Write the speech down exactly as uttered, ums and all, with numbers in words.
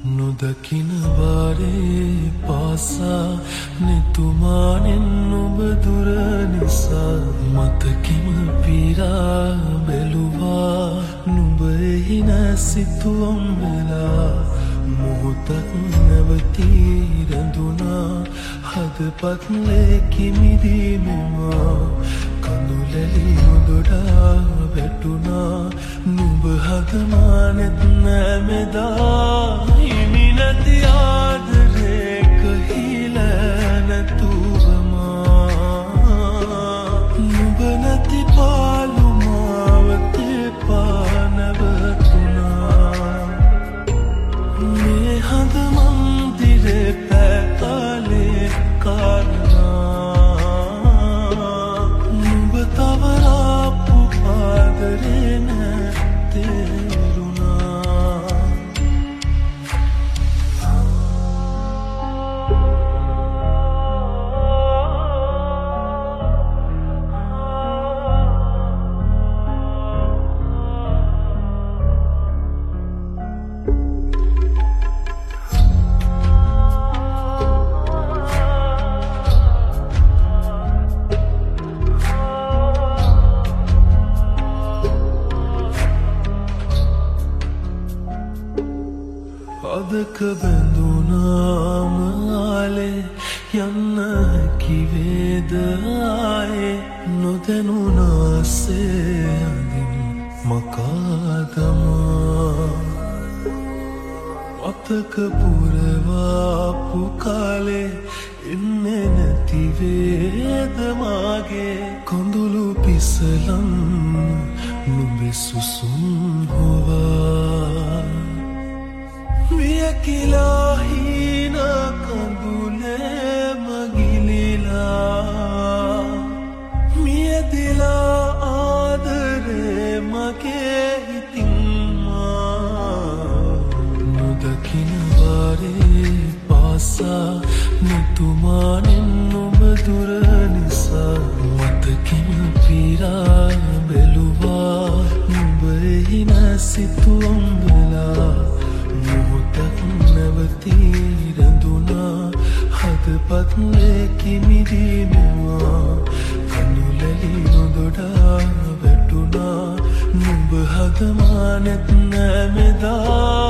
නොදකින වාරේ පාසා නිතුමානෙන් නුඹ දුර නිසා මතකෙම පිරා බැලුවා නුඹ එහි නැසිතුවම් වෙලා මොහොතක් නැවතී රැඳුනා හදපත් ලේකිමිදී මෙමා කඳුලැලි නොදොඩා වැටුනා නුඹ හදමානෙත් නෑමෙදා හිමි නැති ආදරේ කහිලා නැතුවමා නුඹ නැති පාලු මාවතේ පානවතුනා මේ හද මන්දිරේ පැතාලේ කාරණා නුඹ තවරාපු ආදරේ නැත්තේ අදක බැඳුනාම ආලේ යන්න හැකිවේද ආයේ නොදැනුනාසේ අඳින් මකාදමා අතක පුරවාපු කාලේ එන්නේ නැතිවේද මාගේ කොඳුළු පිසලම් නුඹේ සුසුම් හොවා මියකිලා හීන කඳුලේ මගිලිලා මියදිලා ආදරේ මගේ හිතින්මා නොදකින වාරේ පාසා නිතුමානෙන් නොබ දුර නිසා මතකින් පිරා බැලුවා නුඹ එහි නැසිතුවම් වෙලා මොහොතක් නැවතී රැඳුනා හදපත් ලේකිමිදී මෙවා කඳුලැලි නොදොඩා වැටුනා නුඹ හදමානෙත් නෑමෙදා